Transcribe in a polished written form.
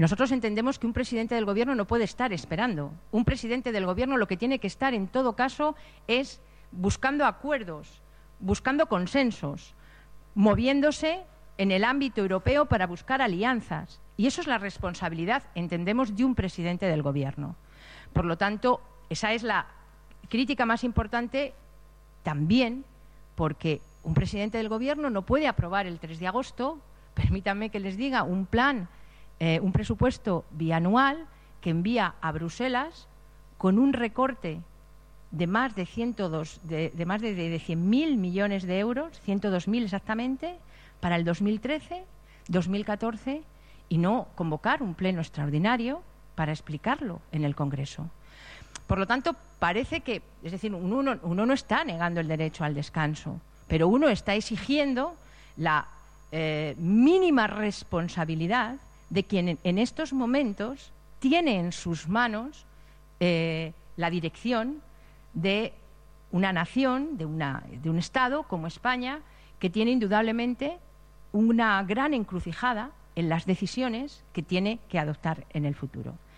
Nosotros entendemos que un presidente del Gobierno no puede estar esperando. Un presidente del Gobierno lo que tiene que estar, en todo caso, es buscando acuerdos, buscando consensos, moviéndose en el ámbito europeo para buscar alianzas. Y eso es la responsabilidad, entendemos, de un presidente del Gobierno. Por lo tanto, esa es la crítica más importante también, porque un presidente del Gobierno no puede aprobar el 3 de agosto, permítanme que les diga, un presupuesto bianual que envía a Bruselas con un recorte de más de 100.000 millones de euros, 102.000 exactamente, para el 2013, 2014, y no convocar un pleno extraordinario para explicarlo en el Congreso. Por lo tanto, parece que, es decir, uno no está negando el derecho al descanso, pero uno está exigiendo la mínima responsabilidad de quien en estos momentos tiene en sus manos la dirección de una nación, de un Estado como España, que tiene indudablemente una gran encrucijada en las decisiones que tiene que adoptar en el futuro.